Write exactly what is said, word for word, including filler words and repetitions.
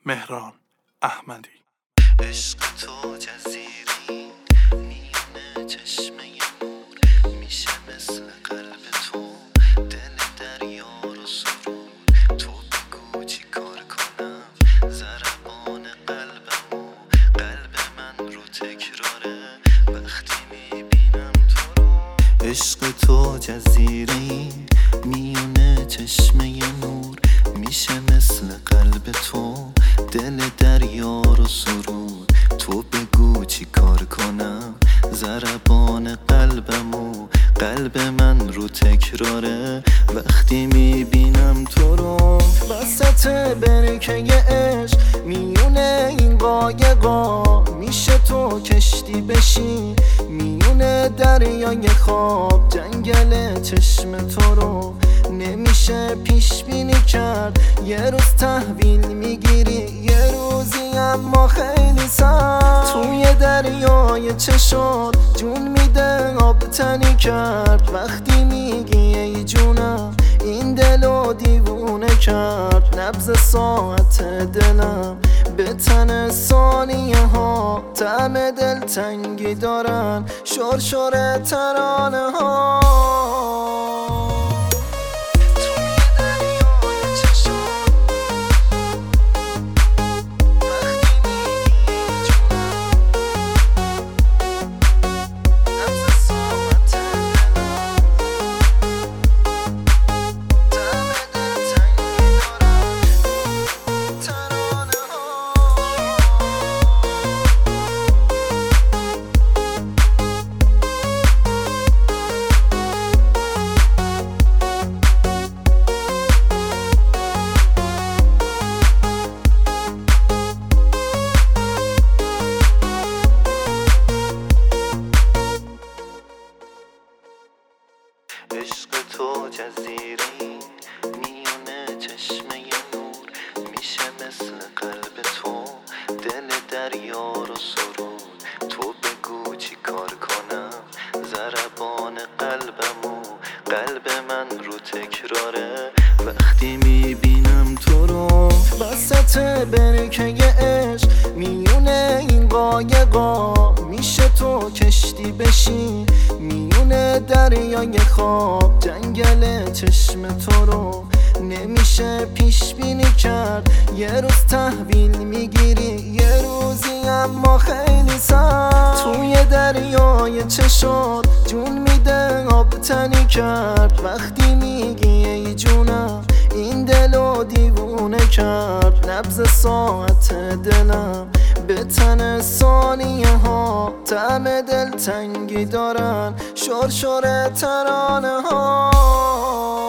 مهران احمدی. عشق تو جزیری میونه چشمه نور، میشه مثل قلب تو دل دریا رو سرود. تو بگو چی کار کنم ضربان قلبمو، قلب من رو تکراره وقتی میبینم تو رو. عشق تو جزیری میونه چشمه نور، میشه مثل قلب تو دل دریا رو سرود. تو بگو چی کار کنم ضربان قلبمو، قلب من رو تکراره وقتی میبینم تو رو. وسط برکه عشق میونه این قایقا، میشه تو کشتی بشی میونه دریای خواب. جنگل چشم تو رو نمیشه پیش بینی کرد، یه روز تحویل میگیری یه روزی اما خیلی سخت. توی دریای چشات جون میده آب تنی کرد، وقتی میگی ای جونم این دلو دیوونه کرد. نبض ساعت دلم به تن ثانیه ها، طعم دلتنگی دارن شرشر ترانه ها. عشق تو جزیری میونه چشمه نور، میشه مثل قلب تو دل دریا رو سرود. تو بگو چی کار کنم ضربان قلبمو، قلب من رو تکراره وقتی میبینم تو رو. وسط برکه عشق میونه این قایقا، میشه تو کشتی بشی میونه دریای خواب. جنگل چشم تو رو نمیشه پیش بینی کرد، یه روز تحویل میگیری یه روزی اما خیلی سخت. توی دریای چشات جون میده آب تنی کرد، وقتی میگی ای جونم این دلو دیوونه کرد. نبض ساعت دلم به تن ثانیه ها، طعم دلتنگی دارن شرشر ترانه ها.